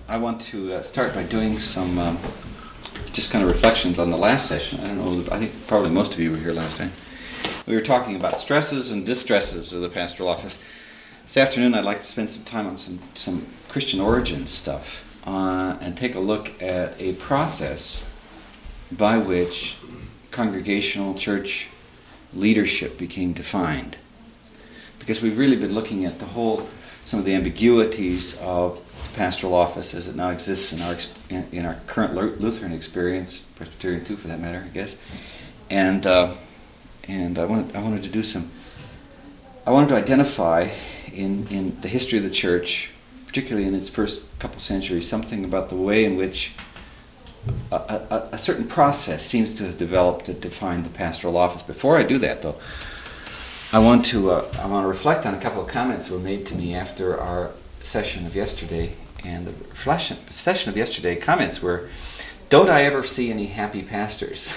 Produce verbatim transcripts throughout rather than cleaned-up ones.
I want to uh, start by doing some um, just kind of reflections on the last session. I don't know, I think probably most of you were here last time. We were talking about stresses and distresses of the pastoral office. This afternoon I'd like to spend some time on some, some Christian origins stuff uh, and take a look at a process by which congregational church leadership became defined. Because we've really been looking at the whole, some of the ambiguities of the pastoral office as it now exists in our in, in our current Lutheran experience, Presbyterian too, for that matter, I guess. And uh, and I wanted I wanted to do some. I wanted to identify in in the history of the church, particularly in its first couple centuries, something about the way in which a, a, a certain process seems to have developed to define the pastoral office. Before I do that, though, I want to uh, I want to reflect on a couple of comments that were made to me after our session of yesterday. And the reflection, session of yesterday comments were, "Don't I ever see any happy pastors?"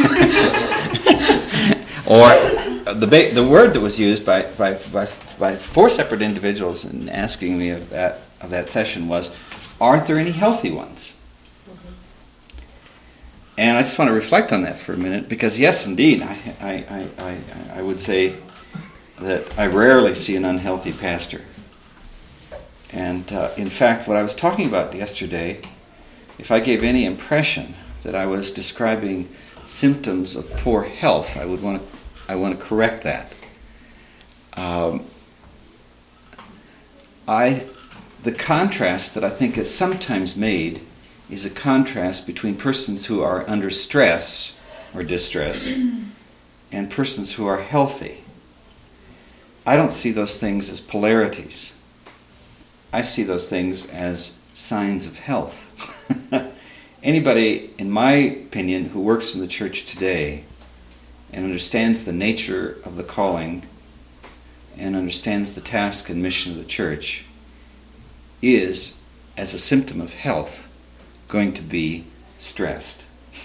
Or the ba- the word that was used by, by by by four separate individuals in asking me of that of that session was, "Aren't there any healthy ones?" And I just want to reflect on that for a minute, because yes, indeed, I I I I, I would say that I rarely see an unhealthy pastor. And uh, in fact, what I was talking about yesterday, if I gave any impression that I was describing symptoms of poor health, I would want to I want to correct that. Um, I the contrast that I think is sometimes made is a contrast between persons who are under stress or distress and persons who are healthy. I don't see those things as polarities. I see those things as signs of health. Anybody, in my opinion, who works in the church today and understands the nature of the calling and understands the task and mission of the church is, as a symptom of health, going to be stressed.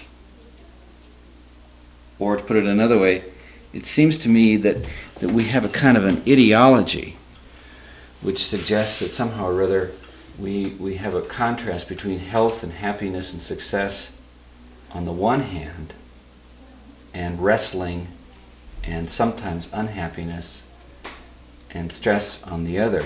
Or to put it another way, it seems to me that, that we have a kind of an ideology which suggests that somehow or other we, we have a contrast between health and happiness and success on the one hand, and wrestling and sometimes unhappiness and stress on the other.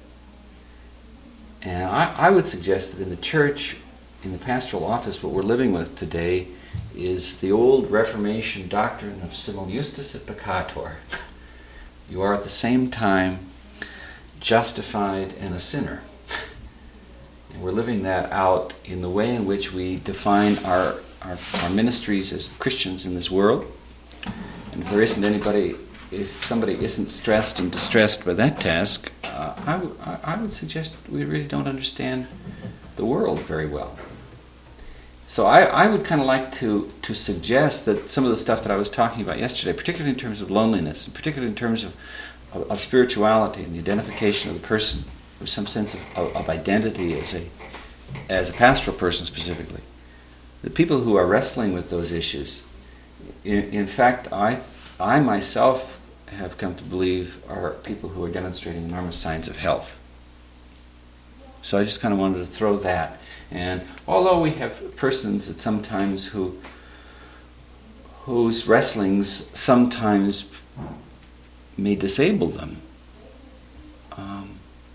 And I, I would suggest that in the church, in the pastoral office, what we're living with today is the old Reformation doctrine of simul justus et peccator. You are at the same time justified and a sinner. And we're living that out in the way in which we define our, our, our ministries as Christians in this world. And if there isn't anybody, if somebody isn't stressed and distressed by that task, uh, I, w- I would suggest we really don't understand the world very well. So I, I would kind of like to, to suggest that some of the stuff that I was talking about yesterday, particularly in terms of loneliness, and particularly in terms of Of, of spirituality and the identification of the person with some sense of, of, of identity as a as a pastoral person specifically. The people who are wrestling with those issues, in, in fact, I I myself have come to believe are people who are demonstrating enormous signs of health. So I just kind of wanted to throw that. And although we have persons that sometimes who whose wrestlings sometimes may disable them, Um,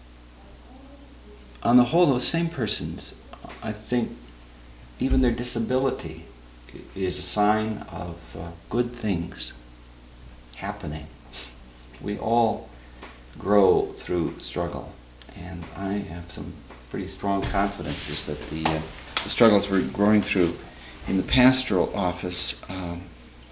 on the whole, those same persons, I think even their disability is a sign of uh, good things happening. We all grow through struggle, and I have some pretty strong confidences that the, uh, the struggles we're growing through in the pastoral office um,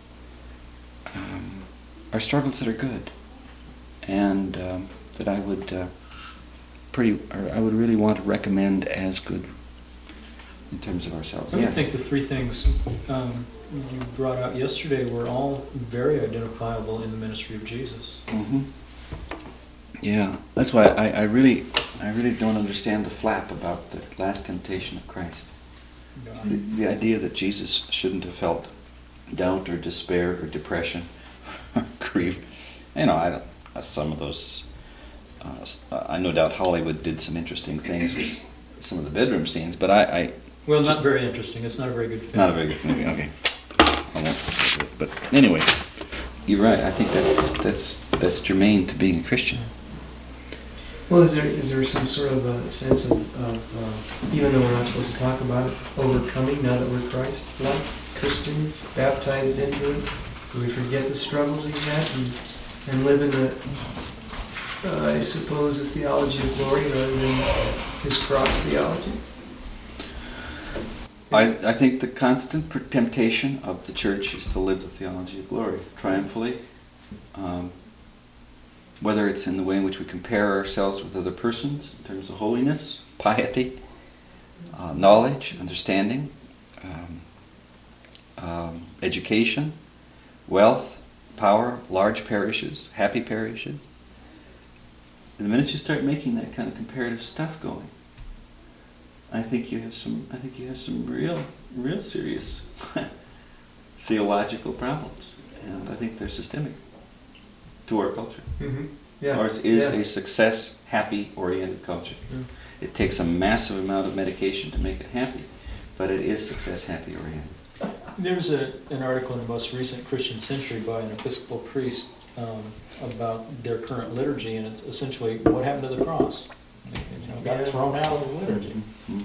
um, are struggles that are good. And um, that I would uh, pretty, or I would really want to recommend as good in terms of ourselves. I yeah. think the three things um, you brought out yesterday were all very identifiable in the ministry of Jesus. Mm-hmm. Yeah, that's why I, I really, I really don't understand the flap about the last temptation of Christ. The, the idea that Jesus shouldn't have felt doubt or despair or depression or grief. You know, I don't. Some of those, uh, I no doubt Hollywood did some interesting things with some of the bedroom scenes, but I, I Well, just, not very interesting. It's not a very good film. not a very good movie. Okay, I won't. But anyway, you're right. I think that's that's that's germane to being a Christian. Well, is there is there some sort of a sense of, of uh, even though we're not supposed to talk about it, overcoming now that we're Christ-like Christians, baptized into it? Do we forget the struggles he's had and, and live in the, uh, I suppose, the theology of glory rather than his cross theology? I, I think the constant temptation of the church is to live the theology of glory triumphantly, um, whether it's in the way in which we compare ourselves with other persons in terms of holiness, piety, uh, knowledge, understanding, um, um, education, wealth, power, large parishes, happy parishes. And the minute you start making that kind of comparative stuff going, I think you have some. I think you have some real, real serious theological problems, and I think they're systemic to our culture. Mm-hmm. Yeah. Ours is yeah. a success, happy, oriented culture. Mm. It takes a massive amount of medication to make it happy, but it is success, happy, oriented. There's a, an article in the most recent Christian Century by an Episcopal priest um, about their current liturgy, and it's essentially what happened to the cross. You know, got Yeah. thrown out of the liturgy. Mm-hmm.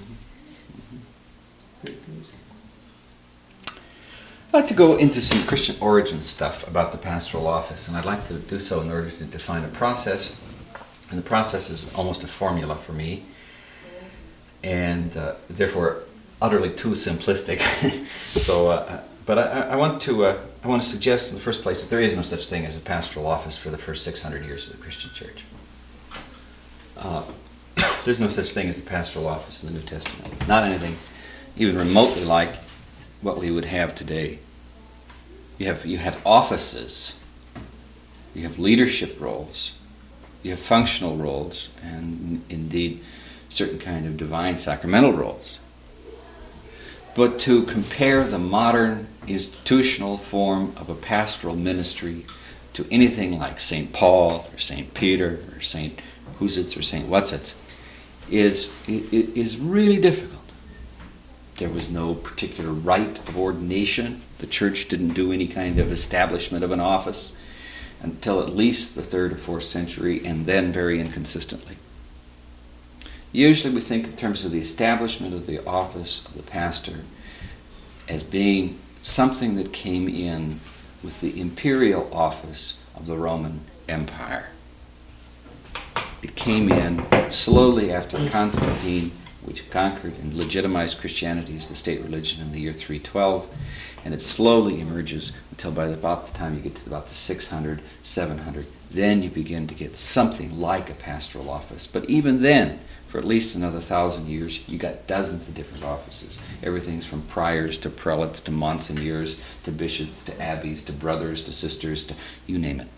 I'd like to go into some Christian origin stuff about the pastoral office, and I'd like to do so in order to define a process. And the process is almost a formula for me, and uh, therefore utterly too simplistic. so, uh, but I, I want to uh, I want to suggest in the first place that there is no such thing as a pastoral office for the first six hundred years of the Christian Church. Uh, there's no such thing as the pastoral office in the New Testament. Not anything even remotely like what we would have today. You have you have offices, you have leadership roles, you have functional roles, and indeed certain kind of divine sacramental roles. But to compare the modern institutional form of a pastoral ministry to anything like Saint Paul or Saint Peter or Saint Who's-its or Saint What's-its is is really difficult. There was no particular rite of ordination. The church didn't do any kind of establishment of an office until at least the third or fourth century, and then very inconsistently. Usually we think in terms of the establishment of the office of the pastor as being something that came in with the imperial office of the Roman Empire. It came in slowly after Constantine, which conquered and legitimized Christianity as the state religion in the year three twelve, and it slowly emerges until by about the time you get to about the six hundred, seven hundred, then you begin to get something like a pastoral office. But even then, for at least another thousand years, you got dozens of different offices. Everything's from priors to prelates to monsignors to bishops to abbeys to brothers to sisters to you name it.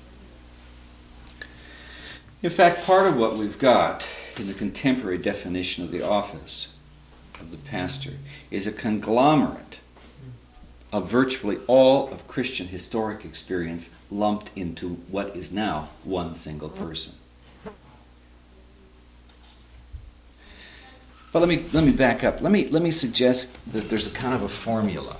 In fact, part of what we've got in the contemporary definition of the office of the pastor is a conglomerate of virtually all of Christian historic experience lumped into what is now one single person. But let me let me back up. Let me let me suggest that there's a kind of a formula.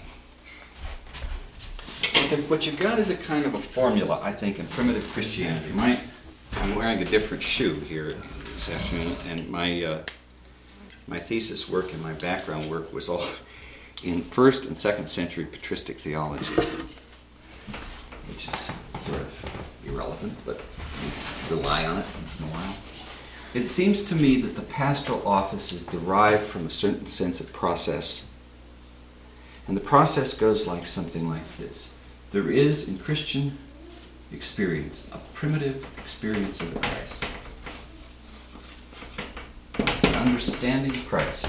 What, the, what you've got is a kind of a formula, I think, in primitive Christianity. My, I'm wearing a different shoe here this afternoon, and my uh, my thesis work and my background work was all in first and second century patristic theology, which is sort of irrelevant, but you just rely on it once in a while. It seems to me that the pastoral office is derived from a certain sense of process. And the process goes like something like this. There is, in Christian experience, a primitive experience of the Christ. An understanding of Christ.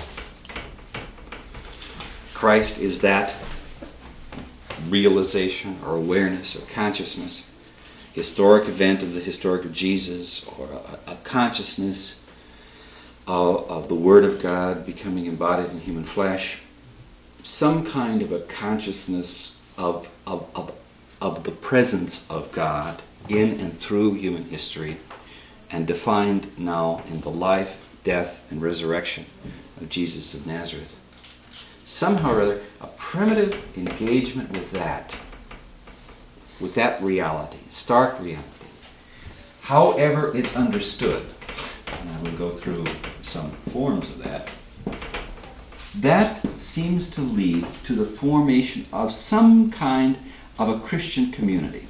Christ is that realization or awareness or consciousness, historic event of the historic of Jesus, or a, a consciousness of, of the Word of God becoming embodied in human flesh, some kind of a consciousness of, of, of, of the presence of God in and through human history, and defined now in the life death, and resurrection of Jesus of Nazareth. Somehow or other, a primitive engagement with that, with that reality, stark reality. However it's understood, and I will go through some forms of that, that seems to lead to the formation of some kind of a Christian community,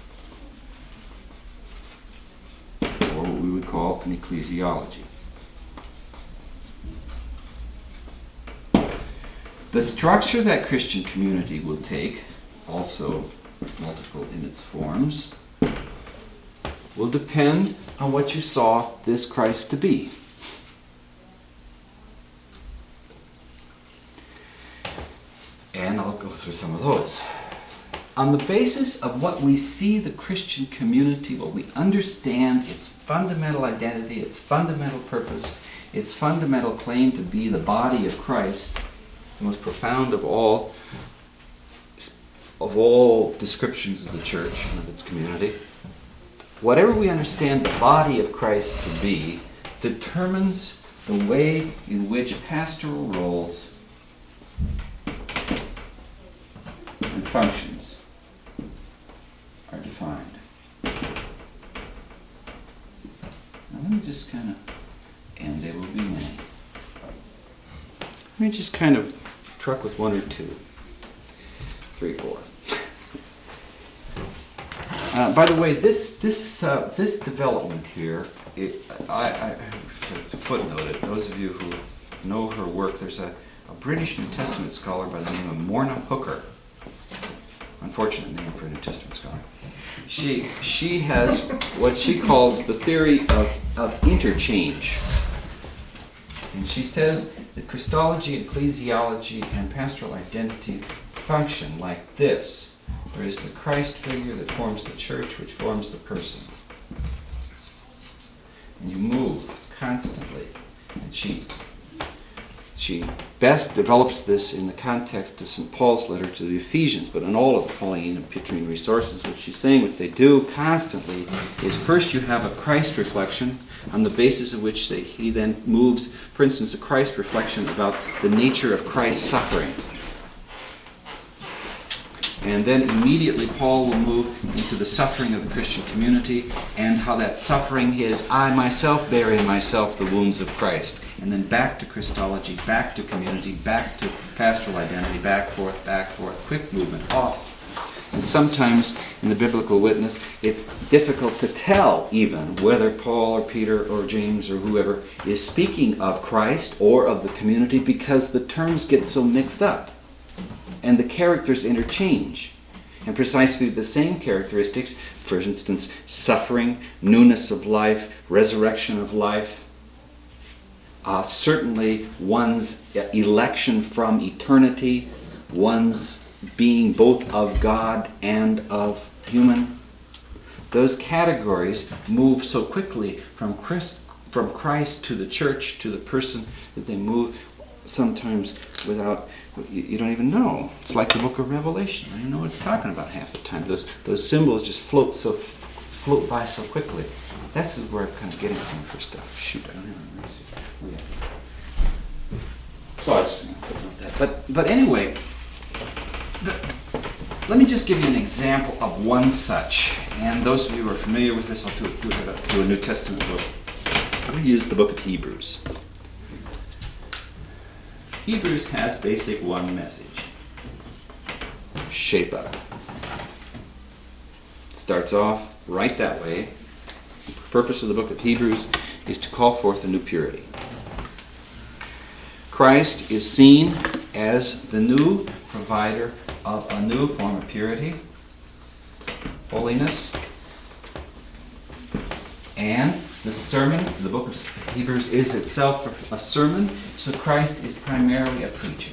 or what we would call an ecclesiology. The structure that Christian community will take, also multiple in its forms, will depend on what you saw this Christ to be. And I'll go through some of those. On the basis of what we see the Christian community, what we understand its fundamental identity, its fundamental purpose, its fundamental claim to be the body of Christ, the most profound of all of all descriptions of the church and of its community, whatever we understand the body of Christ to be determines the way in which pastoral roles and functions are defined. Now let me just kind of, and there will be many. Let me just kind of truck with one or two, three, four. Uh, by the way, this this uh, this development here, it, I, I to footnote it. Those of you who know her work, there's a, a British New Testament scholar by the name of Morna Hooker. Unfortunate name for a New Testament scholar. She she has what she calls the theory of, of interchange. And she says that Christology, ecclesiology, and pastoral identity function like this. There is the Christ figure that forms the church, which forms the person. And you move constantly. And she, she best develops this in the context of Saint Paul's letter to the Ephesians, but in all of the Pauline and Petrine resources, what she's saying, what they do constantly, is first you have a Christ reflection, on the basis of which they, he then moves, for instance, a Christ reflection about the nature of Christ's suffering. And then immediately Paul will move into the suffering of the Christian community and how that suffering is I myself bear in myself the wounds of Christ. And then back to Christology, back to community, back to pastoral identity, back, forth, back, forth, quick movement, off. And sometimes in the biblical witness, it's difficult to tell even whether Paul or Peter or James or whoever is speaking of Christ or of the community because the terms get so mixed up and the characters interchange. And precisely the same characteristics, for instance, suffering, newness of life, resurrection of life, uh, certainly one's election from eternity, one's being both of God and of human. Those categories move so quickly from Christ, from Christ to the church to the person that they move sometimes without, you, you don't even know. It's like the book of Revelation. I don't know what it's talking about half the time. Those those symbols just float so float by so quickly. That's where I'm kind of getting some for stuff. Shoot, I don't even know. So I just you know, footnote that. But but anyway. The, let me just give you an example of one such. And those of you who are familiar with this, I'll do, do, do a New Testament book. I'm going to use the book of Hebrews. Hebrews has basic one message. Shape up. It starts off right that way. The purpose of the book of Hebrews is to call forth a new purity. Christ is seen as the new provider of a new form of purity, holiness, and the sermon, the book of Hebrews is itself a sermon, so Christ is primarily a preacher.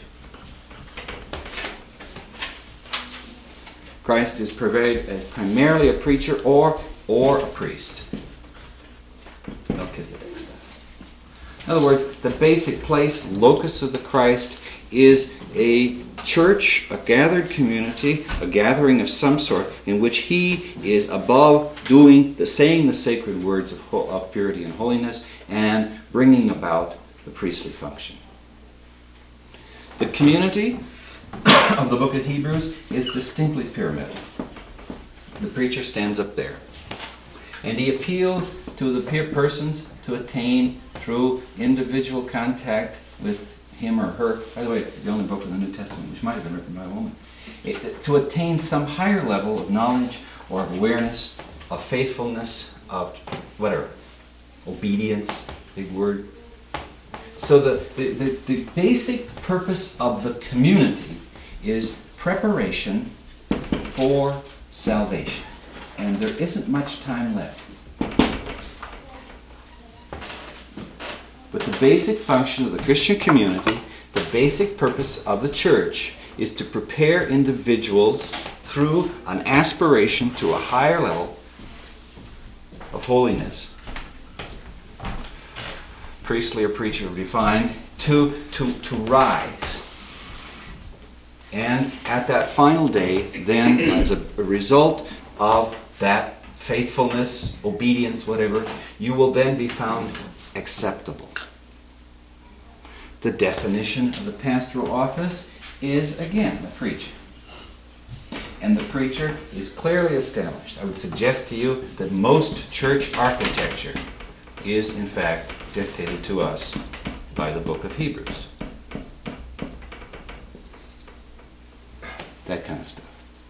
Christ is primarily a preacher or, or a priest. Melchizedek stuff. In other words, the basic place, locus of the Christ, is a church, a gathered community, a gathering of some sort in which he is above doing the saying the sacred words of, of purity and holiness and bringing about the priestly function. The community of the book of Hebrews is distinctly pyramidal. The preacher stands up there, and he appeals to the peer persons to attain through individual contact with him or her. By the way, it's the only book in the New Testament which might have been written by a woman. It, to attain some higher level of knowledge or of awareness, of faithfulness, of whatever, obedience, big word. So the, the, the, the basic purpose of the community is preparation for salvation. And there isn't much time left. But the basic function of the Christian community, the basic purpose of the church, is to prepare individuals through an aspiration to a higher level of holiness. Priestly or preacher defined, to, to, to rise. And at that final day, then, as a, a result of that faithfulness, obedience, whatever, you will then be found acceptable. The definition of the pastoral office is, again, the preacher. And the preacher is clearly established. I would suggest to you that most church architecture is, in fact, dictated to us by the book of Hebrews. That kind of stuff.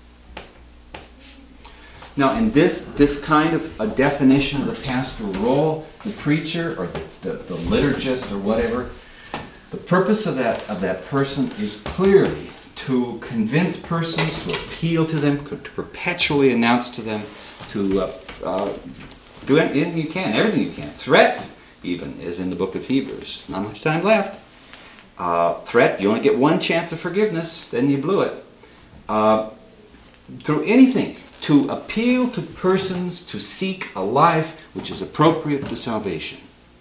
Now, in this, this kind of a definition of the pastoral role, the preacher or the, the, the liturgist or whatever, the purpose of that, of that person is clearly to convince persons, to appeal to them, to perpetually announce to them, to uh, uh, do anything you can, everything you can. Threat, even, is in the book of Hebrews. Not much time left. Uh, threat, you only get one chance of forgiveness, then you blew it. Uh, through anything, to appeal to persons to seek a life which is appropriate to salvation.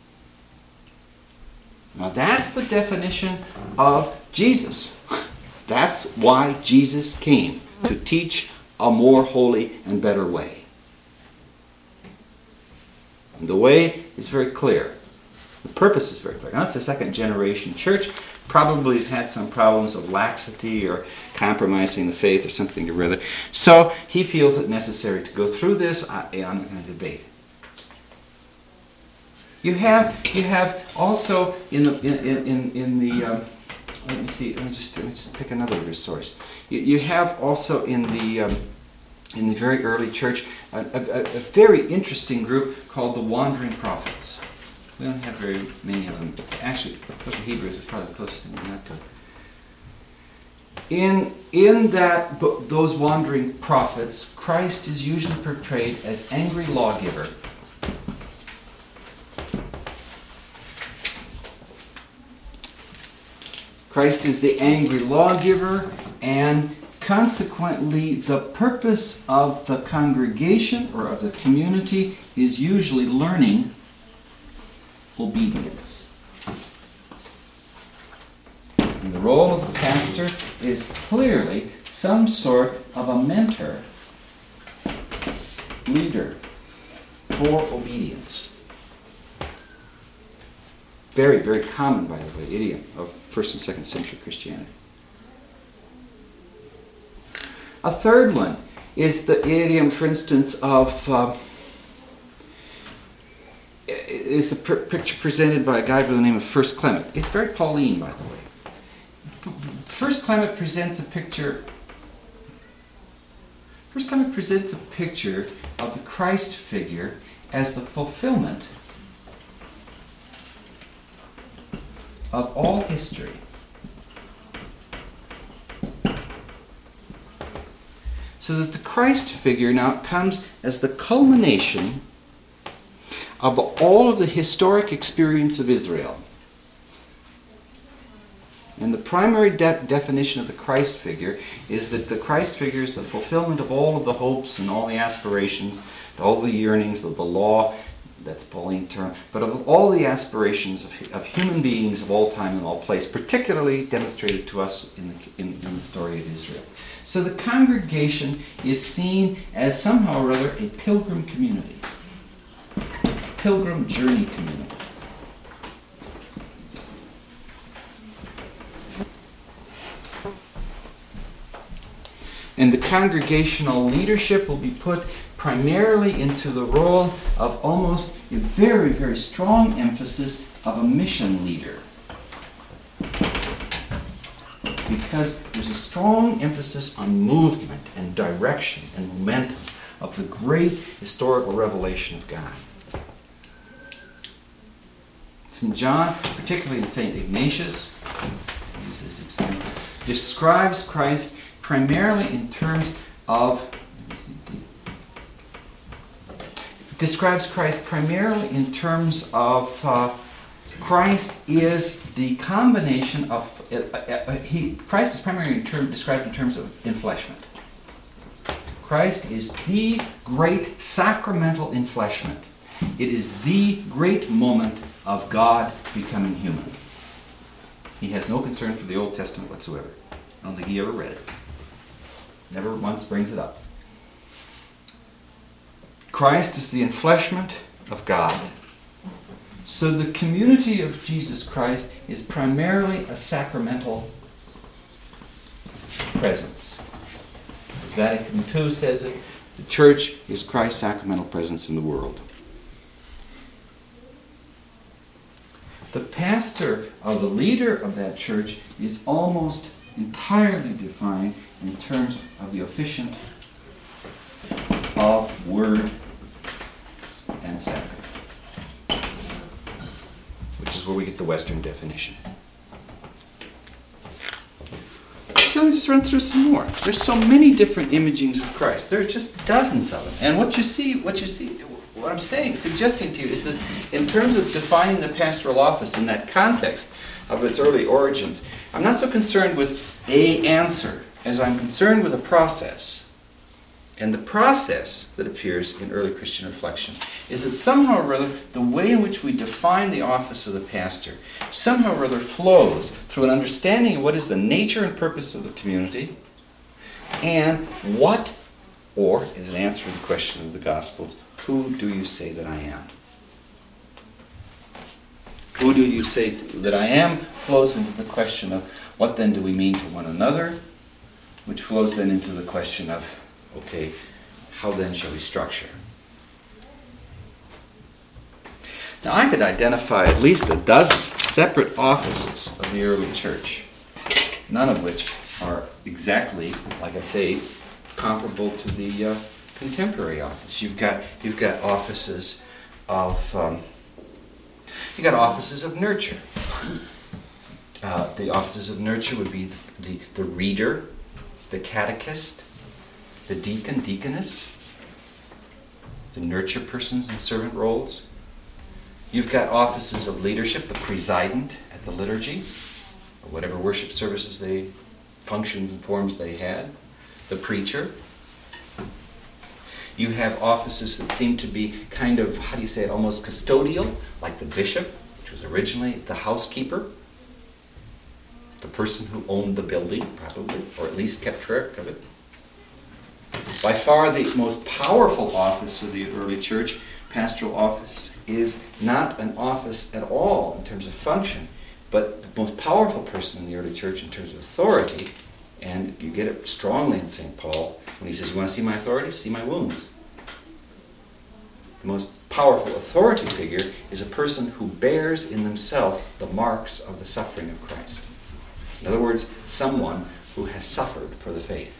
Now that's the definition of Jesus. That's why Jesus came, to teach a more holy and better way. And the way is very clear. The purpose is very clear. Now it's a second generation church. Probably has had some problems of laxity or compromising the faith or something or other. So he feels it necessary to go through this. I, I'm not going to debate. You have you have also in the in in, in the um, let me see let me just let me just pick another resource. You, you have also in the um, in the very early church a, a, a very interesting group called the Wandering Prophets. We don't have very many of them. Actually, the book of Hebrews is probably the closest thing we have to. In in that book, those wandering prophets, Christ is usually portrayed as angry lawgiver. Christ is the angry lawgiver, and consequently, the purpose of the congregation or of the community is usually learning obedience. And the role of the pastor is clearly some sort of a mentor, leader for obedience. Very, very common, by the way, idiom of first and second century Christianity. A third one is the idiom, for instance, of uh, is the pr- picture presented by a guy by the name of First Clement. It's very Pauline, by the way. First Clement presents a picture. First Clement presents a picture of the Christ figure as the fulfillment of all history. So that the Christ figure now comes as the culmination of all of the historic experience of Israel. And the primary de- definition of the Christ figure is that the Christ figure is the fulfillment of all of the hopes and all the aspirations, all the yearnings of the law, that's Pauline term, but of all the aspirations of, of human beings of all time and all place, particularly demonstrated to us in the, in, in the story of Israel. So the congregation is seen as somehow or other a pilgrim community, pilgrim journey community. And the congregational leadership will be put primarily into the role of almost a very, very strong emphasis of a mission leader. Because there's a strong emphasis on movement and direction and momentum of the great historical revelation of God. Saint John, particularly in Saint Ignatius, I'll use this example, describes Christ primarily in terms of describes Christ primarily in terms of uh, Christ is the combination of uh, uh, he Christ is primarily in term, described in terms of enfleshment. Christ is the great sacramental enfleshment. It is the great moment of God becoming human. He has no concern for the Old Testament whatsoever. I don't think he ever read it. Never once brings it up. Christ is the enfleshment of God. So the community of Jesus Christ is primarily a sacramental presence. As Vatican Two says it, the church is Christ's sacramental presence in the world. The pastor or the leader of that church is almost entirely defined in terms of the officiant of word and sacrament, which is where we get the Western definition. Let me just run through some more. There's so many different imagings of Christ. There are just dozens of them. And what you see, what you see, what I'm saying, suggesting to you is that in terms of defining the pastoral office in that context of its early origins, I'm not so concerned with a answer as I'm concerned with a process. And the process that appears in early Christian reflection is that somehow or other the way in which we define the office of the pastor somehow or other flows through an understanding of what is the nature and purpose of the community and what, or as an answer to the question of the Gospels, who do you say that I am? Who do you say that I am flows into the question of what then do we mean to one another, which flows then into the question of okay, how then shall we structure? Now I could identify at least a dozen separate offices of the early church, none of which are exactly, like I say, comparable to the uh, contemporary office. You've got you've got offices of um, you've got offices of nurture. Uh, the offices of nurture would be the, the, the reader, the catechist, the deacon, deaconess, the nurture persons and servant roles. You've got offices of leadership, the president at the liturgy, or whatever worship services they, functions and forms they had, the preacher. You have offices that seem to be kind of, how do you say it, almost custodial, like the bishop, which was originally the housekeeper, the person who owned the building, probably, or at least kept track of it. By far the most powerful office of the early church, pastoral office, is not an office at all in terms of function, but the most powerful person in the early church in terms of authority, and you get it strongly in Saint Paul when he says, you want to see my authority? See my wounds. The most powerful authority figure is a person who bears in themselves the marks of the suffering of Christ. In other words, someone who has suffered for the faith.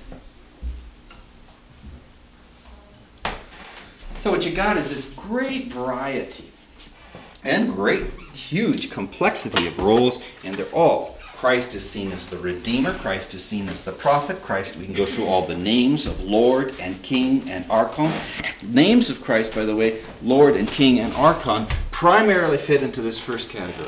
So what you got is this great variety and great, huge complexity of roles, and they're all. Christ is seen as the Redeemer. Christ is seen as the Prophet. Christ, we can go through all the names of Lord and King and Archon. Names of Christ, by the way, Lord and King and Archon, primarily fit into this first category.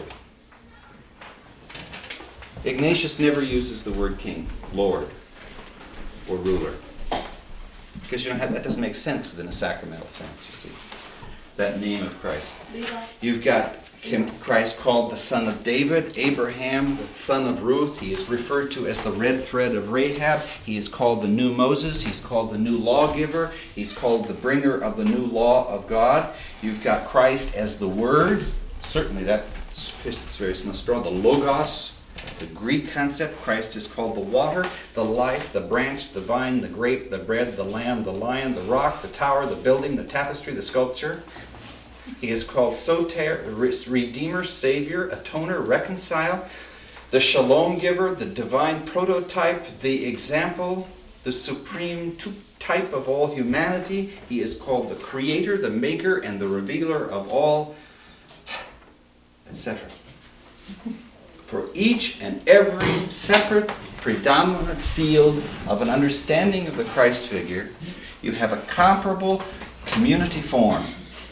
Ignatius never uses the word king, Lord, or ruler. Because you don't have, that doesn't make sense within a sacramental sense, you see. That name of Christ. You've got him, Christ called the son of David, Abraham, the son of Ruth. He is referred to as the red thread of Rahab. He is called the new Moses. He's called the new lawgiver. He's called the bringer of the new law of God. You've got Christ as the Word. Certainly that fits very much strong. The Logos. The Greek concept, Christ is called the water, the life, the branch, the vine, the grape, the bread, the lamb, the lion, the rock, the tower, the building, the tapestry, the sculpture. He is called Soter, Redeemer, Savior, Atoner, Reconcile, the Shalom Giver, the divine prototype, the example, the supreme type of all humanity. He is called the Creator, the Maker, and the Revealer of all, et cetera. For each and every separate, predominant field of an understanding of the Christ figure, you have a comparable community form.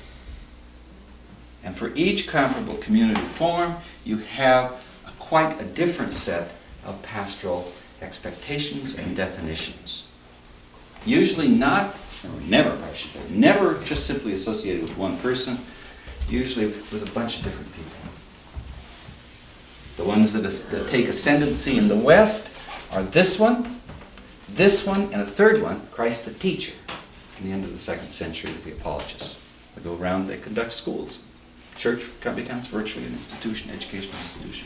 And for each comparable community form, you have a, quite a different set of pastoral expectations and definitions. Usually not, or never, I should say, never just simply associated with one person, usually with a bunch of different people. The ones that, is, that take ascendancy in the West are this one, this one, and a third one, Christ the Teacher, in the end of the second century with the Apologists. They go around, they conduct schools. Church becomes virtually an institution, educational institution.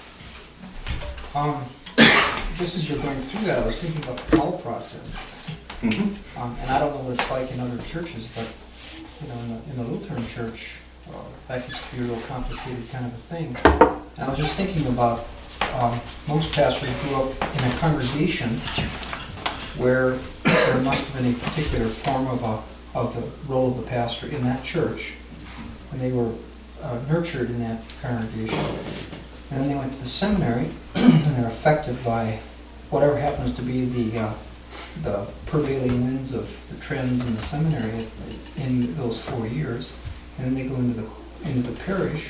Um, just as you're going through that, I was thinking about the call process. Mm-hmm. Um, and I don't know what it's like in other churches, but you know, in the, in the Lutheran Church, uh, that gets to be a real complicated kind of a thing. And I was just thinking about um, most pastors grew up in a congregation where there must have been a particular form of a of the role of the pastor in that church, and they were uh, nurtured in that congregation. And then they went to the seminary, and they're affected by whatever happens to be the uh, the prevailing winds of the trends in the seminary in those four years. And then they go into the into the parish,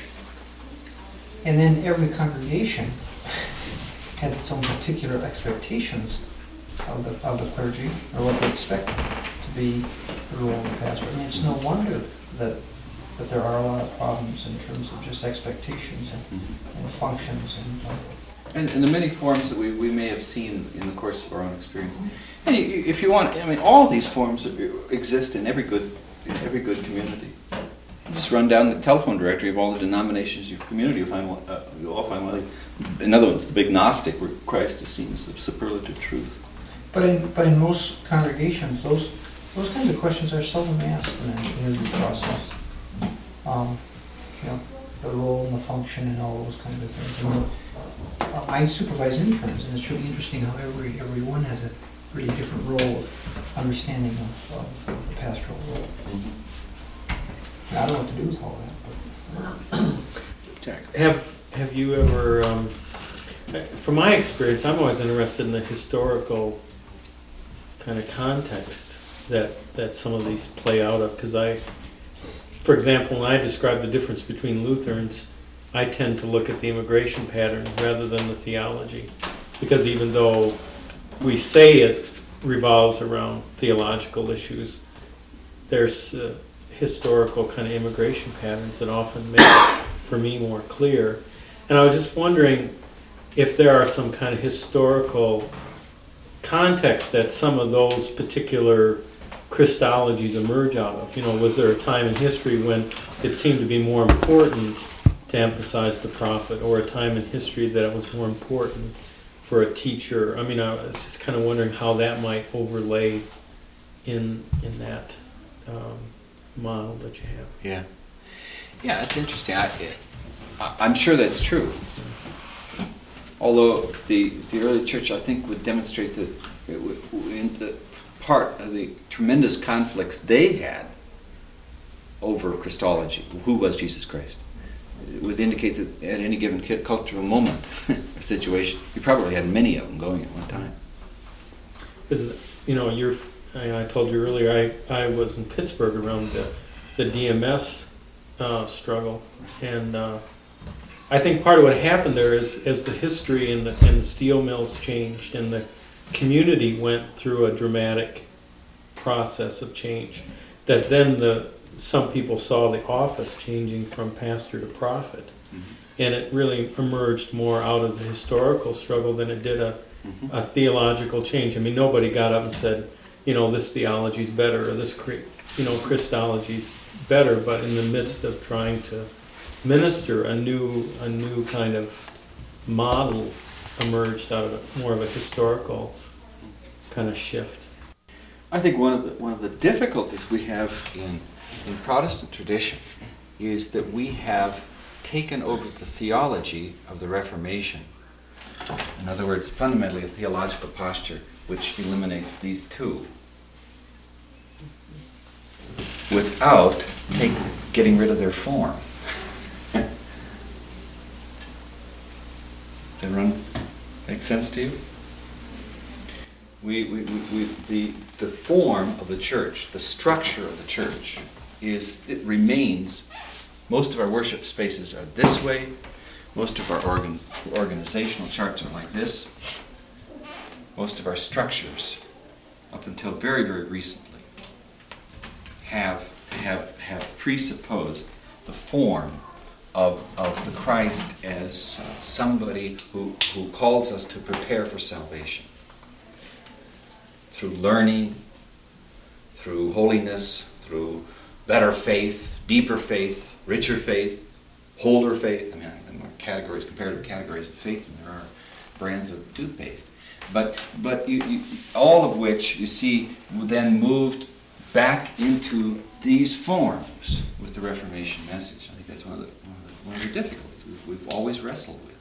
and then every congregation has its own particular expectations of the of the clergy, or what they expect to be the role of the pastor. I mean, it's no wonder that that there are a lot of problems in terms of just expectations and, and functions and. Uh, And, and the many forms that we, we may have seen in the course of our own experience. And you, you- if you want, I mean, all of these forms exist in every good in every good community. You just run down the telephone directory of all the denominations of your community, you'll find one, uh, you'll all find one. In other words, the big Gnostic, where Christ is seen as the superlative truth. But in but in most congregations, those those kinds of questions are seldom asked in an interview process. Um, you know, the role and the function and all those kinds of things. I mean, uh, I supervise interns, and it's really interesting how every everyone has a really different role of understanding of, of the pastoral role. And I don't know what to do with all that, but. Jack. Have Have you ever, um, from my experience, I'm always interested in the historical kind of context that that some of these play out of, because I, for example, when I describe the difference between Lutherans, I tend to look at the immigration pattern rather than the theology, because even though we say it revolves around theological issues, there's uh, historical kind of immigration patterns that often make it, for me, more clear. And I was just wondering if there are some kind of historical context that some of those particular Christologies emerge out of. You know, was there a time in history when it seemed to be more important to emphasize the prophet, or a time in history that it was more important for a teacher? I mean, I was just kind of wondering how that might overlay in in that um, model that you have. Yeah. Yeah, it's interesting. I, I, I'm sure that's true. Although the, the early church, I think, would demonstrate that it would, in the part of the tremendous conflicts they had over Christology, who was Jesus Christ, it would indicate that at any given cultural moment or situation, you probably had many of them going at one time. Because, you know, you're, I, I told you earlier, I, I was in Pittsburgh around the, the D M S uh, struggle, and uh, I think part of what happened there is as the history and the, and the steel mills changed and the community went through a dramatic process of change, that then the some people saw the office changing from pastor to prophet. Mm-hmm. And it really emerged more out of the historical struggle than it did a, mm-hmm. a theological change. I mean, nobody got up and said, you know, this theology's better, or this, you know, Christology's better, but in the midst of trying to minister a new a new kind of model emerged out of a, more of a historical kind of shift. I think one of the one of the difficulties we have in in Protestant tradition is that we have taken over the theology of the Reformation. In other words, fundamentally a theological posture which eliminates these two, without take, getting rid of their form. Does that run make sense to you? We, we, we, we, the, the form of the church, the structure of the church, is it remains. Most of our worship spaces are this way. Most of our organ, organizational charts are like this. Most of our structures, up until very, very recently, have have have presupposed the form of of the Christ as uh, somebody who who calls us to prepare for salvation. Through learning, through holiness, through better faith, deeper faith, richer faith, wholer faith. I mean, there are more categories, comparative categories of faith than there are brands of toothpaste. But but you, you, all of which, you see, then moved back into these forms with the Reformation message. I think that's one of the, one of the, one of the difficulties we've, we've always wrestled with.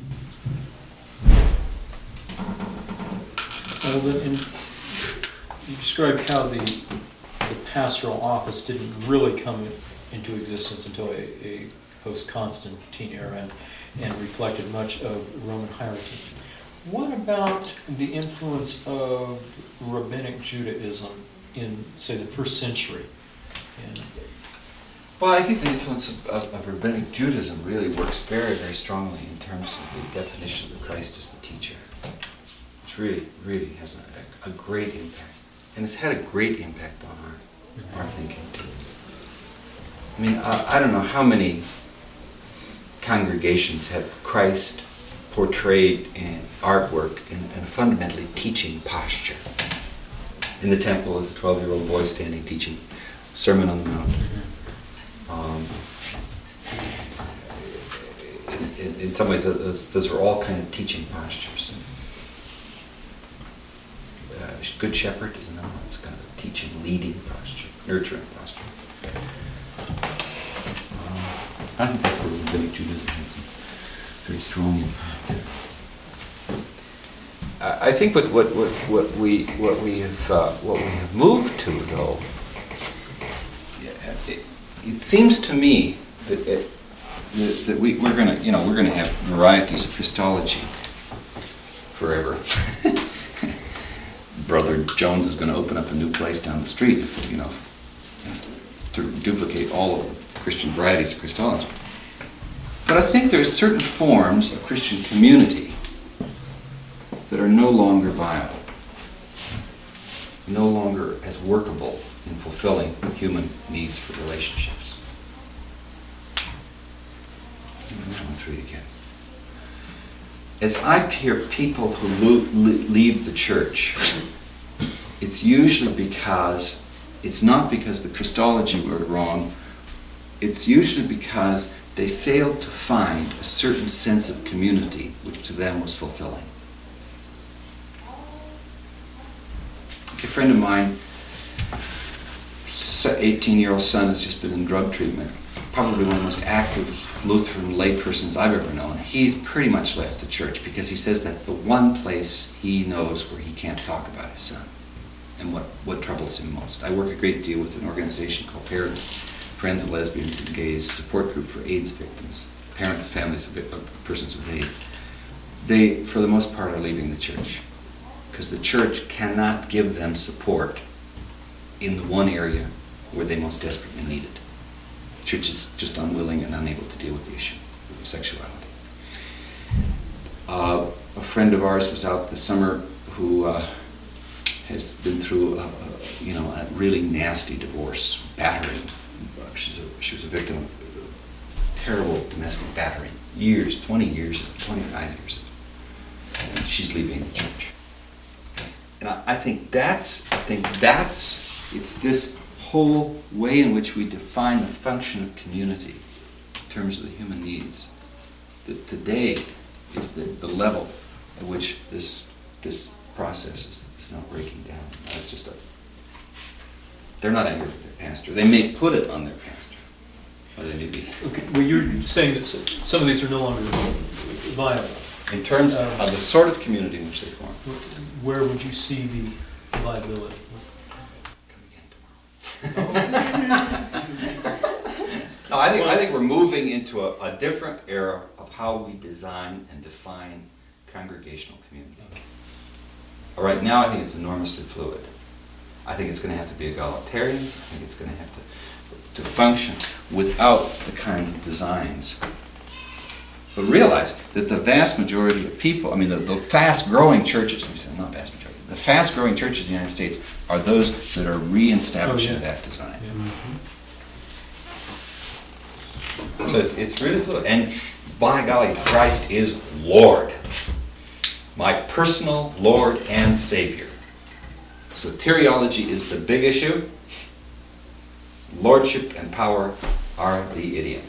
Well, then, in, you described how the, the pastoral office didn't really come in, into existence until a, a post-Constantine era and, and reflected much of Roman hierarchy. What about the influence of rabbinic Judaism in, say, the first century? And Well, I think the influence of, of, of rabbinic Judaism really works very, very strongly in terms of the definition of the Christ as the teacher, which really, really has a, a, a great impact. And it's had a great impact on our, our thinking, too. I mean, I, I don't know how many congregations have Christ portrayed in artwork in, in a fundamentally teaching posture. In the temple is a twelve-year-old boy standing teaching Sermon on the Mount. Um, in, in some ways, those, those are all kind of teaching postures. Uh, Good Shepherd is another one. It's kind of a teaching, leading posture, nurturing posture. Um, I think that's where rabbinic Judaism has some very strong impact. I think what, what, what, what we what we have uh, what we have moved to, though, it, it seems to me that it, that, that we, we're gonna you know we're gonna have varieties of Christology forever. Brother Jones is going to open up a new place down the street, you know, to duplicate all of the Christian varieties of Christology. But I think there are certain forms of Christian community that are no longer viable, no longer as workable in fulfilling human needs for relationships. Let's read again. As I hear people who lo- leave the church, it's usually because, it's not because the Christology were wrong, it's usually because they failed to find a certain sense of community which to them was fulfilling. A friend of mine, eighteen-year-old son, has just been in drug treatment. Probably one of the most active Lutheran laypersons I've ever known. He's pretty much left the church because he says that's the one place he knows where he can't talk about his son and what, what troubles him most. I work a great deal with an organization called Parents, Friends of Lesbians and Gays, support group for AIDS victims, parents, families of, of persons with AIDS. They, for the most part, are leaving the church because the church cannot give them support in the one area where they most desperately need it. The church is just unwilling and unable to deal with the issue of sexuality. Uh, a friend of ours was out this summer who uh, has been through a, a, you know, a really nasty divorce, battering. She's a, she was a victim of terrible domestic battering. Years, twenty years, twenty-five years. And she's leaving the church. And I, I think that's, I think that's, it's this whole way in which we define the function of community in terms of the human needs that today is the, the level at which this this process is, is not breaking down. It's just a. They're not angry with their pastor. They may put it on their pastor, or they may be. Okay, well, you're saying that s- some of these are no longer viable. In terms Um, of the sort of community in which they form. Where would you see the viability? Come again tomorrow. No, I think, I think we're moving into a, a different era of how we design and define congregational community. All right, now I think it's enormously fluid. I think it's going to have to be egalitarian. I think it's going to have to, to function without the kinds of designs. But realize that the vast majority of people, I mean, the, the fast-growing churches, let me say, not vast majority, the fast-growing churches in the United States are those that are re-establishing Oh, yeah. that design. Mm-hmm. So it's, it's really fluid. And by golly, Christ is Lord. My personal Lord and Savior. Soteriology is the big issue. Lordship and power are the idiom.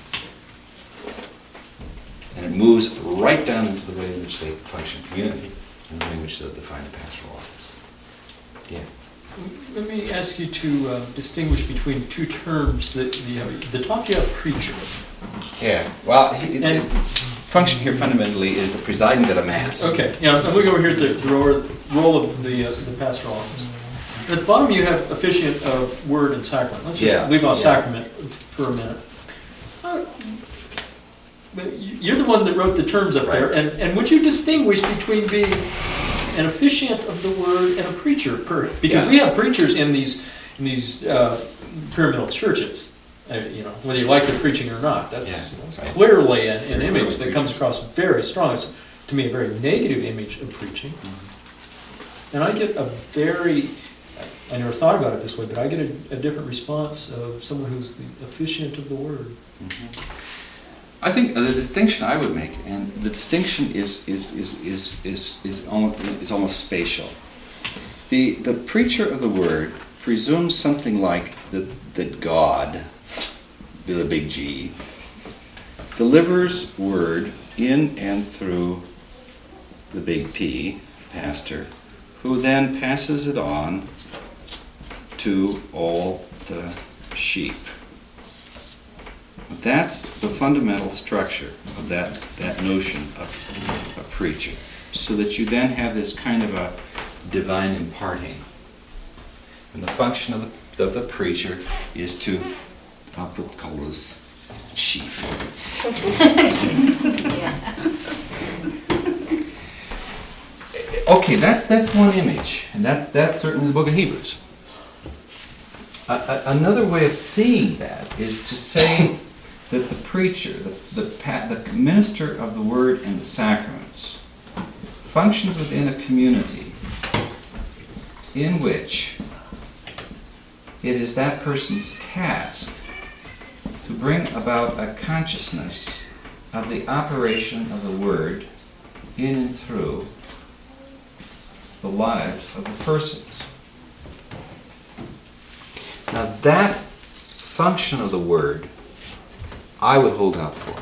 And it moves right down into the way in which they function in community and the way in which they define the pastoral office. Yeah. Let me ask you to uh, distinguish between two terms that the, uh, the talk you have preacher. Yeah. Well, he, the And- function here fundamentally is the presiding at a mass. Okay, yeah, I'm looking over here at the role, role of the, uh, the pastoral office. At the bottom you have officiant of word and sacrament. Let's Yeah, just leave out yeah. sacrament for a minute. Uh, But you- you're the one that wrote the terms up there, and, and would you distinguish between being an officiant of the word and a preacher? Per, because Yeah. we have preachers in these in these uh, pyramidal churches. Uh, you know, whether you like their preaching or not, that's, Yeah, that's right. clearly an, an They're image clearly that comes preachers. across very strong. It's, to me, a very negative image of preaching. Mm-hmm. And I get a very, I never thought about it this way, but I get a, a different response of someone who's the officiant of the word. Mhm. I think the distinction I would make, and the distinction is is is is is is almost, is almost spatial. The the preacher of the word presumes something like that that God, with a big G, delivers word in and through the big P, pastor, who then passes it on to all the sheep. That's the fundamental structure of that, that notion of a preacher. So that you then have this kind of a divine imparting. And the function of the, of the preacher is to, I'll put, call those sheep. Okay, that's, that's one image. And that's, that's certainly the book of Hebrews. A, a, another way of seeing that is to say that the preacher, the, the, pa- the minister of the word and the sacraments, functions within a community in which it is that person's task to bring about a consciousness of the operation of the word in and through the lives of the persons. Now that function of the word I would hold out for.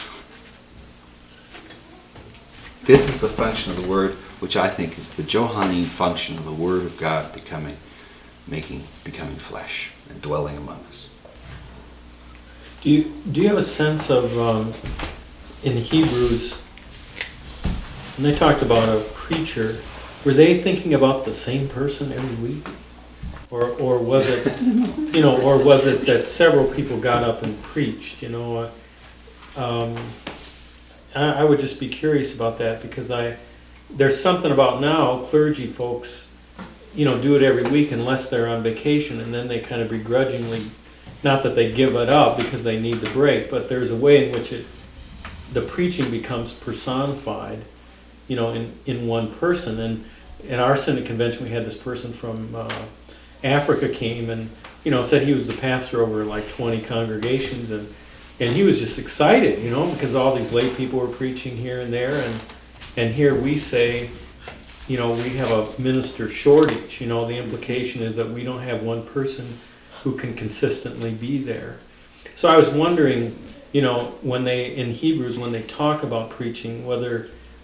This is the function of the word which I think is the Johannine function of the word of God becoming, making, becoming flesh and dwelling among us. Do you, do you have a sense of, um, in Hebrews, when they talked about a preacher, were they thinking about the same person every week? Or, or was it, you know, or was it that several people got up and preached, you know? Um, I, I would just be curious about that because I, there's something about now clergy folks, you know, do it every week unless they're on vacation, and then they kind of begrudgingly, not that they give it up because they need the break, but there's a way in which it, the preaching becomes personified, you know, in, in one person. And in our Synod convention, we had this person from uh, Africa came and, you know, said he was the pastor over like twenty congregations, and and he was just excited, you know, because all these lay people were preaching here and there, and and here we say, you know, we have a minister shortage. You know, the implication is that we don't have one person who can consistently be there. So I was wondering, you know, when they, in Hebrews, when they talk about preaching, whether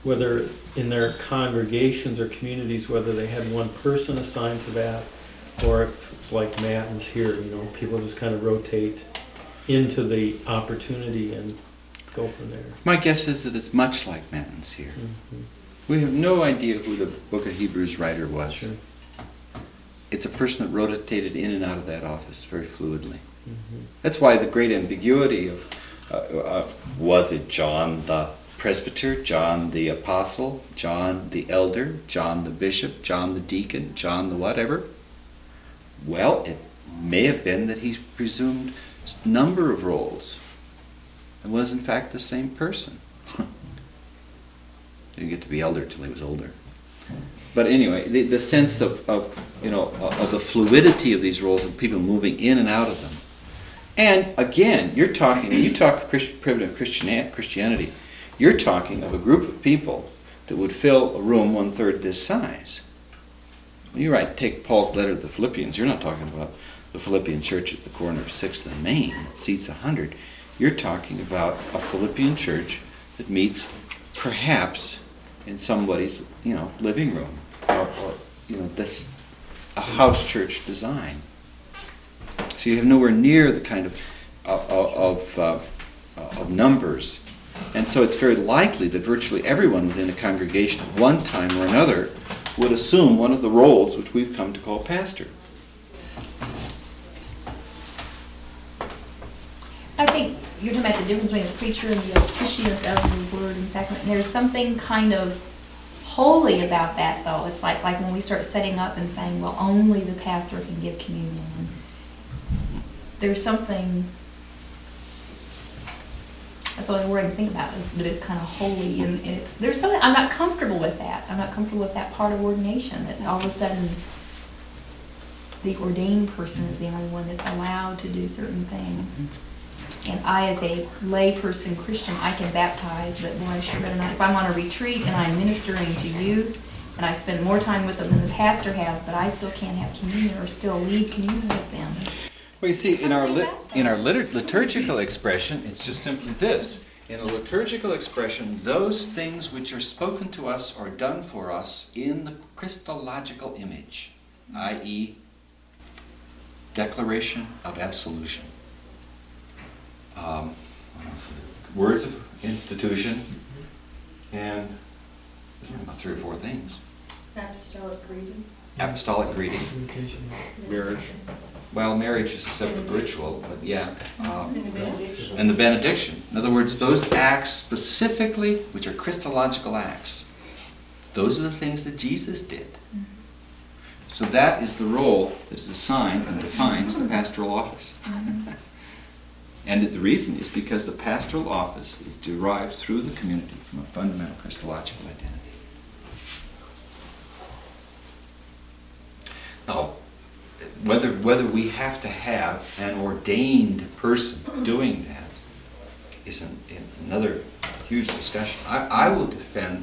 whether in their congregations or communities, whether they had one person assigned to that, or if it's like Matins here, you know, people just kind of rotate into the opportunity and go from there. My guess is that it's much like Matins here. Mhm. We have no idea who the Book of Hebrews writer was. Sure. It's a person that rotated in and out of that office very fluidly. Mhm. That's why the great ambiguity of, uh, uh, was it John the presbyter, John the apostle, John the elder, John the bishop, John the deacon, John the whatever? Well, it may have been that he presumed a number of roles and was in fact the same person. Didn't get to be elder till he was older. But anyway, the, the sense of, of, you know, of the fluidity of these roles and people moving in and out of them. And again, you're talking, when you talk Christ, primitive Christian, Christianity, you're talking of a group of people that would fill a room one third this size. When you write, take Paul's letter to the Philippians, you're not talking about the Philippian church at the corner of sixth and Main that seats a hundred. You're talking about a Philippian church that meets perhaps in somebody's, you know, living room, or, or you know, this a house church design. So you have nowhere near the kind of of, of, uh, of numbers, and so it's very likely that virtually everyone within a congregation at one time or another would assume one of the roles which we've come to call pastor. I think you're talking about the difference between the preacher and the officiant of the word and sacrament. And there's something kind of holy about that, though. It's like like when we start setting up and saying, well, only the pastor can give communion. And there's something, that's the only word I can think about, is that it's kind of holy. And, and it's, there's something, I'm not comfortable with that. I'm not comfortable with that part of ordination, that all of a sudden the ordained person is the only one that's allowed to do certain things. And I, as a layperson Christian, I can baptize, but boy, I sure better not. If I'm on a retreat and I'm ministering to youth, and I spend more time with them than the pastor has, but I still can't have communion or still lead communion with them. Well, you see, in our lit, in our litur- liturgical expression, it's just simply this. In a liturgical expression, those things which are spoken to us or done for us in the Christological image, that is, declaration of absolution. Um, words of institution, and about three or four things. Apostolic greeting. Apostolic greeting. Communication. Marriage. Well, marriage is a separate ritual, but yeah. Um, And the benediction. and the benediction. In other words, those acts specifically, which are Christological acts, those are the things that Jesus did. So that is the role that is assigned and defines the pastoral office. And the reason is because the pastoral office is derived through the community from a fundamental Christological identity. Now, whether whether we have to have an ordained person doing that is an, another huge discussion. I, I will defend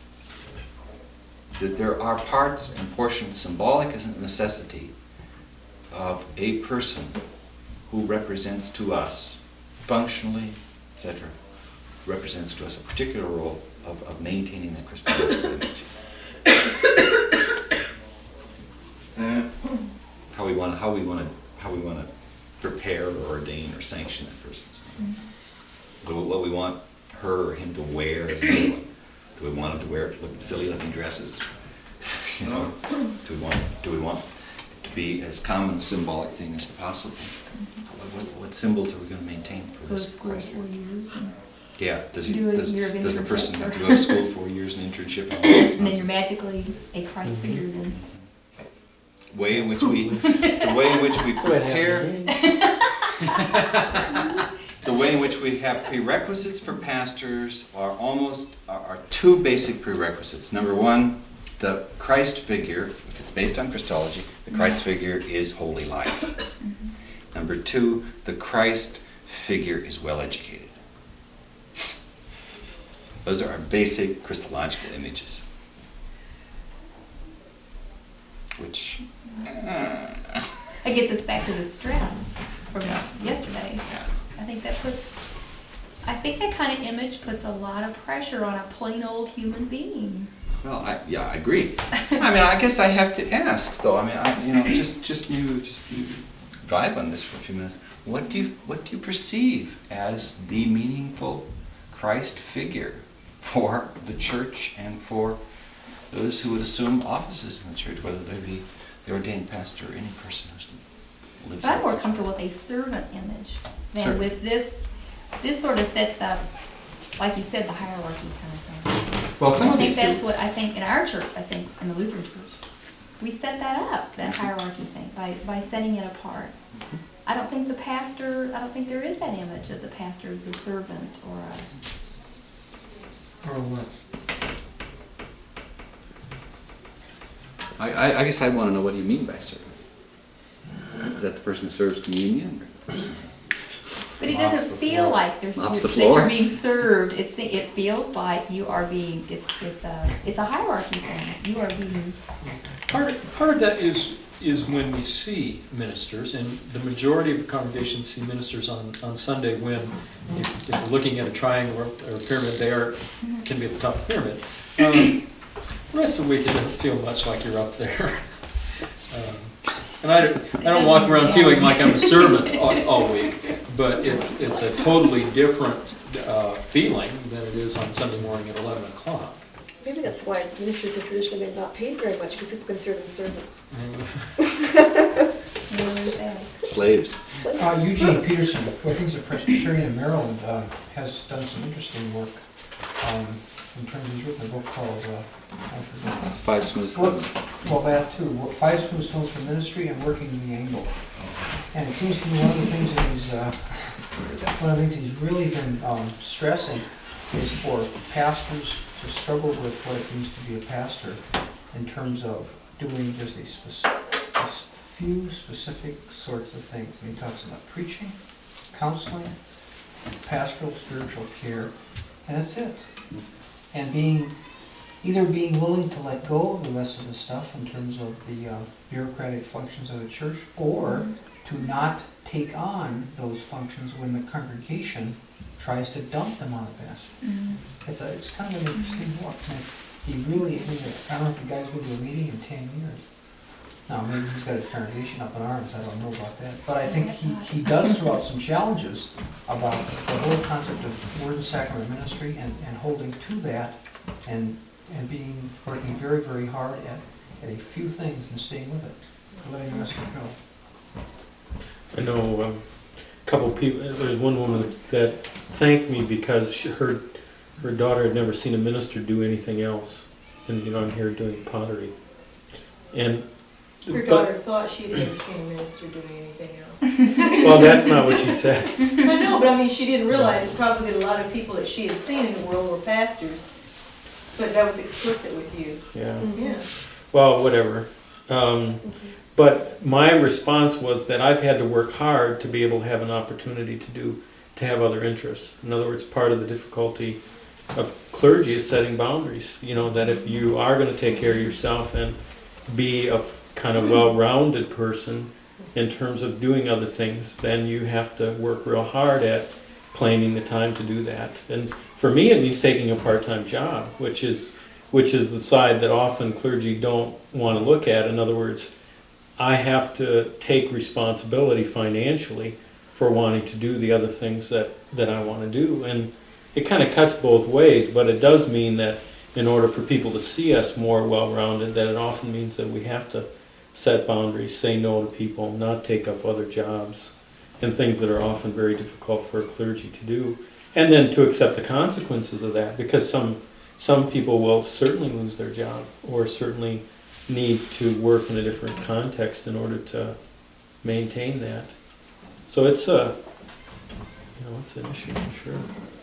that there are parts and portions symbolic as a necessity of a person who represents to us, functionally, et cetera, represents to us a particular role of, of maintaining the Christological image. How we want to, how we want to, how we want to prepare or ordain or sanction that person. So, what we want her or him to wear is another one. Do we want him to wear silly-looking dresses? You know, do we want do we want it to be as common a symbolic thing as possible? What, what symbols are we going to maintain for Go to this school Christ? four years, and, Yeah. Does he? Do a Does, year of does the person internship. have to go to school four years in internship? And all this and then nonsense? you're magically a Christ figure. Then Way in which we, the way in which we That's what prepare. happened. The way in which we have prerequisites for pastors are almost are, are two basic prerequisites. Number one, the Christ figure, if it's based on Christology, the Christ figure is holy life. Number two, the Christ figure is well educated. Those are our basic Christological images. Which uh, that gets us back to the stress from Yeah. yesterday. yeah. I think that puts, I think that kind of image puts a lot of pressure on a plain old human being. Well, I, yeah, I agree. I mean, I guess I have to ask, though. I mean, I, you know, just, just you, just you vibe on this for a few minutes. What do you, what do you perceive as the meaningful Christ figure for the church and for those who would assume offices in the church, whether they be the ordained pastor or any person who lives But I'm more outside? comfortable with a servant image than Servant. with this. This sort of sets up, like you said, the hierarchy kind of thing. Well, some I of think these that's do. what I think in our church. I think in the Lutheran church, we set that up, that hierarchy thing, by by setting it apart. I don't think the pastor. I don't think there is that image of the pastor as the servant or a. Or what? I, I, I guess I want to know, what do you mean by servant? Is that the person who serves communion? Or the person But it Mops doesn't the feel floor. like there's Mops you're, the that you're floor. being served. It's it feels like you are being. It's it's a it's a hierarchy thing. You are being. Part, part of that is, is when we see ministers, and the majority of the congregations see ministers on, on Sunday when, if, if we're looking at a triangle or a pyramid, they are, can be at the top of the pyramid. Um, the rest of the week, it doesn't feel much like you're up there. Um, and I don't, I don't walk around feeling like I'm a servant all, all week, but it's, it's a totally different uh, feeling than it is on Sunday morning at eleven o'clock. Maybe that's why ministers have traditionally been not paid very much, because people consider them servants. Slaves. Uh, Eugene Peterson, who I think is a Presbyterian in Maryland, uh, has done some interesting work. Um, in terms of, he's written a book called, uh, I forget. That's five smooth Well, stones. well, that too, Wo- Five Smooth Stones for Ministry and Working in the Angle. And it seems to me one of the things that he's, uh, one of the things he's really been um, stressing is for pastors to struggle with what it means to be a pastor in terms of doing just a spec- a s- few specific sorts of things. And he talks about preaching, counseling, pastoral spiritual care, and that's it. And being, either being willing to let go of the rest of the stuff in terms of the uh, bureaucratic functions of the church, or to not take on those functions when the congregation tries to dump them on the pastor. Mm-hmm. It's a, it's kind of an interesting book. And he really, I don't know if the guy's been to a meeting in ten years. Now, maybe he's got his congregation up in arms, I don't know about that. But I think he, he does throw out some challenges about the whole concept of word and sacrament ministry and, and holding to that and, and being, working very, very hard at, at a few things and staying with it, letting the rest of it go. I know um, a couple people. There's one woman that thanked me because she, her her daughter had never seen a minister do anything else, and you know I'm here doing pottery, and Your but- daughter thought she'd never seen a minister doing anything else. well, that's not what she said. I know, but I mean, she didn't realize probably that a lot of people that she had seen in the world were pastors. But that was explicit with you. Yeah. Yeah. Well, whatever. Um, but my response was that I've had to work hard to be able to have an opportunity to do, to have other interests. In other words, part of the difficulty of clergy is setting boundaries. You know, that if you are going to take care of yourself and be a kind of well-rounded person in terms of doing other things, then you have to work real hard at claiming the time to do that. And for me, it means taking a part-time job, which is which is the side that often clergy don't want to look at. In other words, I have to take responsibility financially for wanting to do the other things that, that I want to do. And it kind of cuts both ways, but it does mean that in order for people to see us more well-rounded, that it often means that we have to set boundaries, say no to people, not take up other jobs, and things that are often very difficult for a clergy to do. And then to accept the consequences of that, because some some people will certainly lose their job or certainly need to work in a different context in order to maintain that. So it's a, you know, it's an issue for sure.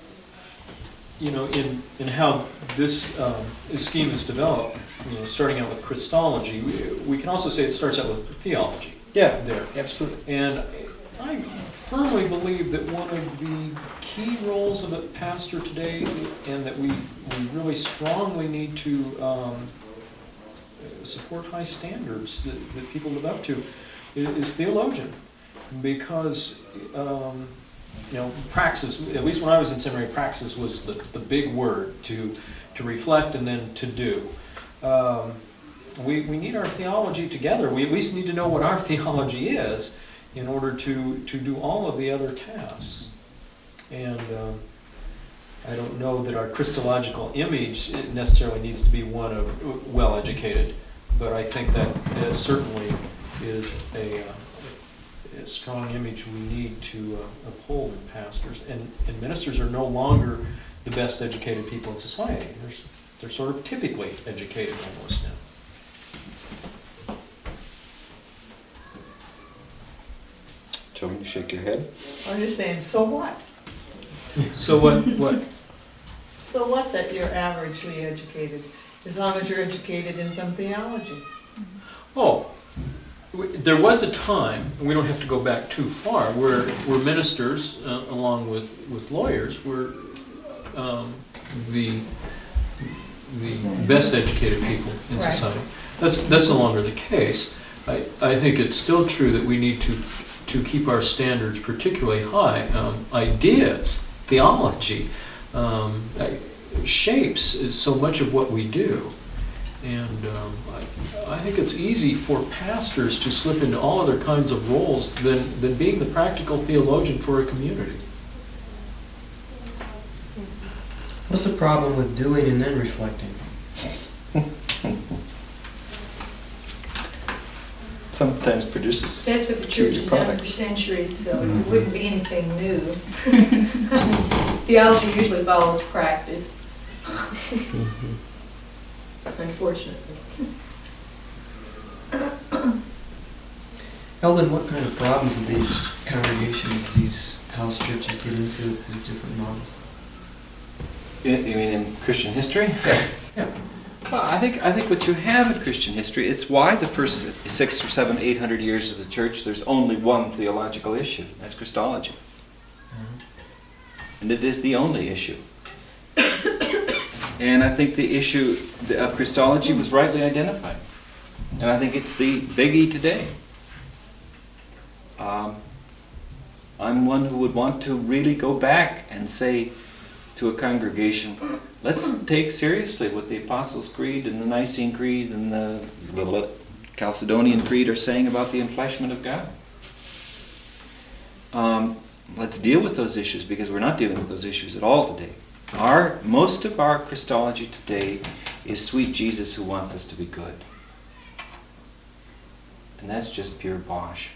You know, in, in how this, um, this scheme is developed, you know, starting out with Christology, we, we can also say it starts out with theology. Yeah, There, absolutely. And I firmly believe that one of the key roles of a pastor today, and that we, we really strongly need to um, support high standards that, that people live up to, is, is theologian. Because um, you know, praxis, at least when I was in seminary, praxis was the, the big word to, to reflect and then to do. Um, we, we need our theology together. We at least need to know what our theology is in order to, to do all of the other tasks. And um, I don't know that our Christological image necessarily needs to be one of well-educated, but I think that uh, certainly is a, uh, a strong image we need to uh, uphold in pastors. And, and ministers are no longer the best educated people in society. They're, they're sort of typically educated almost now. Do you want me to shake your head? I'm just saying, so what? So what, what? So what that you're averagely educated, as long as you're educated in some theology? Oh, w- there was a time, and we don't have to go back too far, where, where ministers, uh, along with, with lawyers, were um, the, the best educated people in Right. society. That's, that's no longer the case. I, I think it's still true that we need to, to keep our standards particularly high. Um, ideas, theology, um, I- shapes so much of what we do. And um, I, I think it's easy for pastors to slip into all other kinds of roles than, than being the practical theologian for a community. What's the problem with doing and then reflecting? Sometimes produces. That's what the church has done for centuries, so it's- it wouldn't be anything new. Theology usually follows practice, unfortunately. Eldon, what kind of problems do these congregations, these house churches get into with these different models? You you mean in Christian history? Yeah. Well, I think I think what you have in Christian history, it's why the first six or seven, eight hundred years of the church, there's only one theological issue. That's Christology, and it is the only issue. And I think the issue of Christology was rightly identified, and I think it's the biggie today. Um, I'm one who would want to really go back and say to a congregation, let's take seriously what the Apostles' Creed and the Nicene Creed and the Chalcedonian Creed are saying about the enfleshment of God. Um, let's deal with those issues, because we're not dealing with those issues at all today. Our, most of our Christology today is sweet Jesus who wants us to be good. And that's just pure bosh.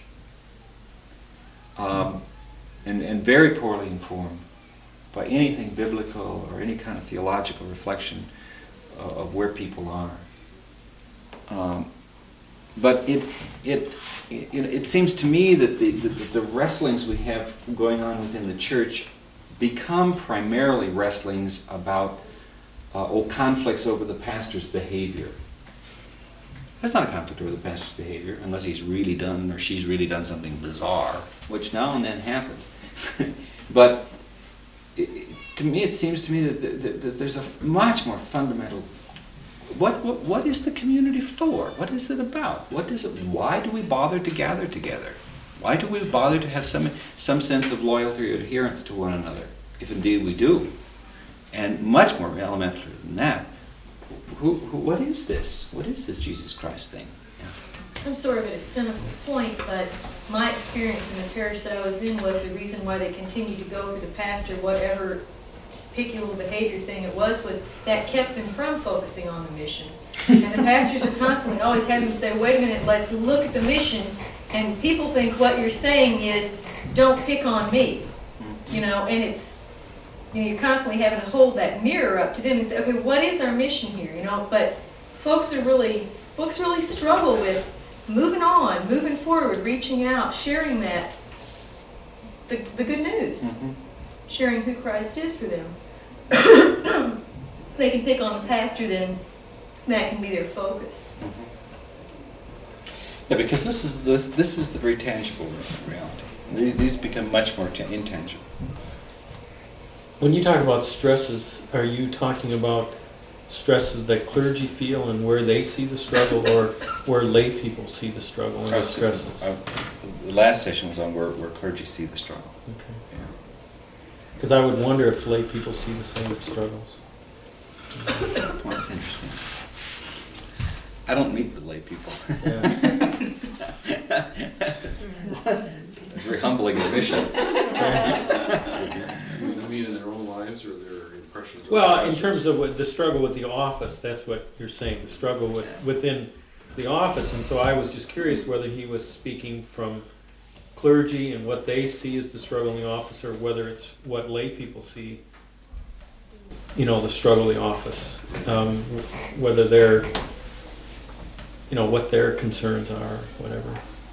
Um, and, and very poorly informed by anything biblical or any kind of theological reflection of, of where people are. Um, but it, it, it, it seems to me that the, the, the wrestlings we have going on within the church become primarily wrestlings about uh, or conflicts over the pastor's behavior. That's not a conflict over the pastor's behavior, unless he's really done or she's really done something bizarre, which now and then happens. But it, to me, it seems to me that, that, that there's a much more fundamental. What, what what is the community for? What is it about? What is it? Why do we bother to gather together? Why do we bother to have some some sense of loyalty or adherence to one another, if indeed we do? And much more elementary than that, who, who what is this? What is this Jesus Christ thing? Yeah. I'm sort of at a cynical point, but my experience in the parish that I was in was the reason why they continued to go for the pastor, whatever picky little behavior thing it was, was that kept them from focusing on the mission. And the pastors are constantly always having to say, wait a minute, let's look at the mission. And people think what you're saying is, don't pick on me. You know, and it's, you know, you're constantly having to hold that mirror up to them and say, okay, what is our mission here? You know, but folks are really, folks really struggle with moving on, moving forward, reaching out, sharing that, the, the good news, Mm-hmm. sharing who Christ is for them. They can pick on the pastor, then that can be their focus. Yeah, because this is this this is the very tangible reality. These, these become much more ta- intangible. When you talk about stresses, are you talking about stresses that clergy feel and where they see the struggle, or where lay people see the struggle and the stresses? Uh, the last session was on where, where clergy see the struggle. Okay. Yeah. Because I would wonder if lay people see the same struggles. Well, that's interesting. I don't meet with lay people. Yeah. A very humbling admission. I mean, in their own lives or their impressions of Well, in pastors? terms of what, the struggle with the office, that's what you're saying, the struggle with, within the office. And so I was just curious whether he was speaking from clergy and what they see as the struggle in the office, or whether it's what lay people see, you know, the struggle in the office. Um, whether they're, you know, what their concerns are, whatever.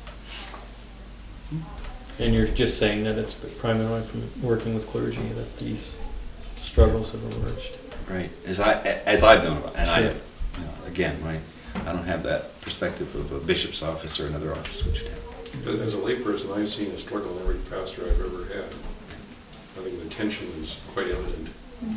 And you're just saying that it's primarily from working with clergy that these struggles have emerged. Right, as I, as I've known about, and I, you Sure. know, again, right, I don't have that perspective of a bishop's office or another office, which would have. But as a layperson, I've seen a struggle in every pastor I've ever had. I think the tension is quite evident.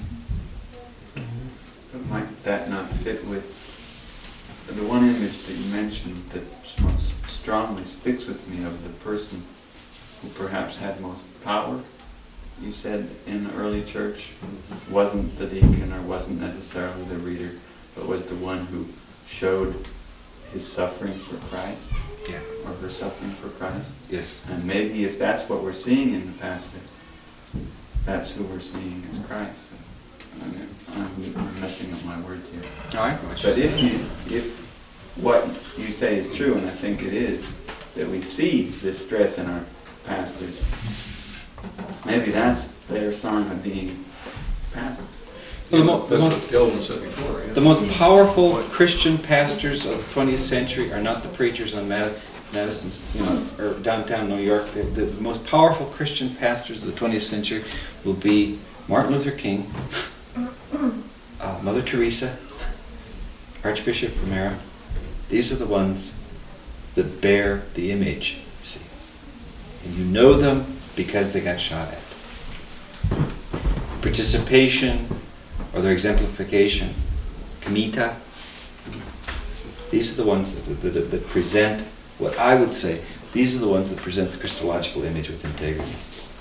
But might that not fit with the one image that you mentioned that most strongly sticks with me of the person who perhaps had most power? You said in the early church wasn't the deacon or wasn't necessarily the reader, but was the one who showed his suffering for Christ, Yeah. or her suffering for Christ. Yes. And maybe if that's what we're seeing in the pastor, that's who we're seeing as Christ. I mean, I'm I'm messing up my words here. No, I know what you're But if saying. you, if what you say is true, and I think it is, that we see this stress in our pastors, maybe that's their sign of being pastor. Well, the mo- the That's most- what Kelvin said before, yeah. The most powerful Christian pastors of the twentieth century are not the preachers on Mad- Madison's, you know, or downtown New York. The, the, the most powerful Christian pastors of the twentieth century will be Martin Luther King, uh, Mother Teresa, Archbishop Romero. These are the ones that bear the image, you see. And you know them because they got shot at. Participation, or their exemplification, Comita. These are the ones that, that, that present what I would say, these are the ones that present the Christological image with integrity.